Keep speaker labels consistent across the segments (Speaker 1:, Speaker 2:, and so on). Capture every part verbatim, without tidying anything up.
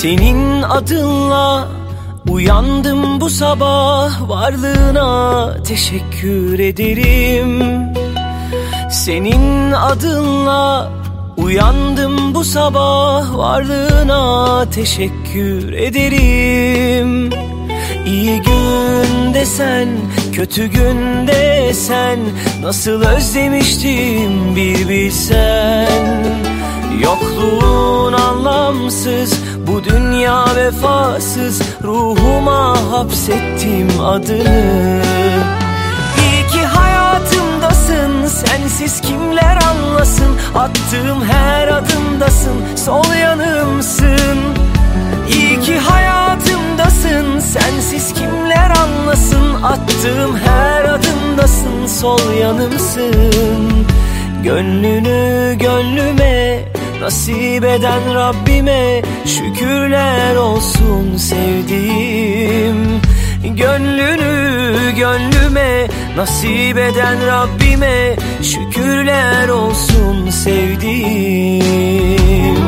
Speaker 1: Senin adınla uyandım bu sabah, varlığına teşekkür ederim. Senin adınla uyandım bu sabah, varlığına teşekkür ederim. İyi günde sen, kötü günde sen, nasıl özlemiştim bir bilsen. Yokluğun anlamsız, bu dünya vefasız, ruhuma hapsettim adını. İyi ki hayatımdasın, sensiz kimler anlasın, attığım her adımdasın, sol yanımsın. İyi ki hayatımdasın, sensiz kimler anlasın, attığım her adımdasın, sol yanımsın. Gönlünü gönlüme nasip eden Rabbime şükürler olsun sevdiğim. Gönlünü gönlüme nasip eden Rabbime şükürler olsun sevdiğim.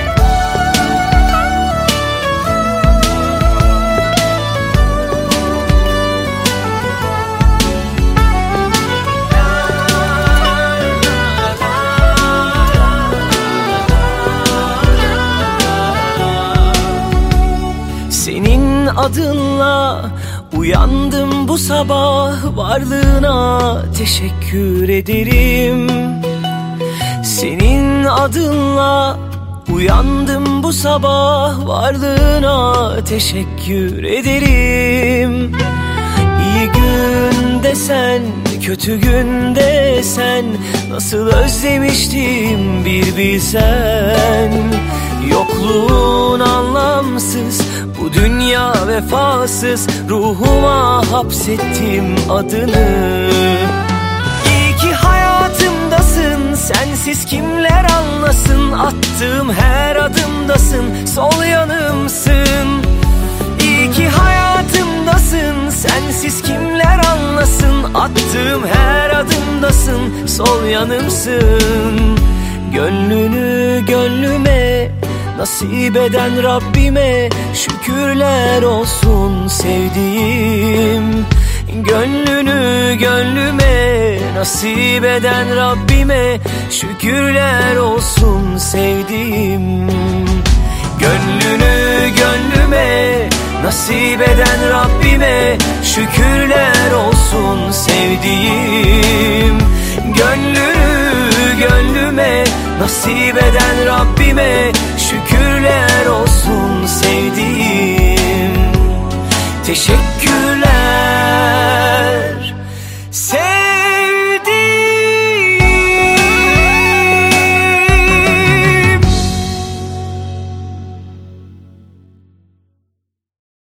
Speaker 1: Senin adınla uyandım bu sabah, varlığına teşekkür ederim. Senin adınla uyandım bu sabah, varlığına teşekkür ederim. İyi günde sen, kötü günde sen, nasıl özlemiştim bir bilsen. Yokluğun anlamsız, bu dünya vefasız, ruhuma hapsettim adını. İyi ki hayatımdasın, sensiz kimler anlasın, attığım her adımdasın, sol yanımsın. İyi ki hayatımdasın, sensiz kimler anlasın, attığım her adımdasın, sol yanımsın. Gönlünü gönlüme nasip eden Rabbime şükürler olsun sevdiğim. Gönlünü gönlüme nasip eden Rabbime şükürler olsun sevdiğim. Gönlünü gönlüme nasip eden Rabbime şükürler olsun sevdiğim. Gönlünü gönlüme nasip eden Rabbime şükürler olsun sevdiğim. Teşekkürler